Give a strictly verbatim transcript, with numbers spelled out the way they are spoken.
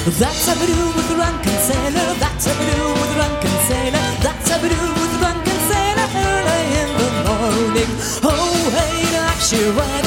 That's how we do with the drunken sailor. That's how we do with the drunken sailor. That's how we do with the drunken sailor early in the morning. Oh, hey, now she right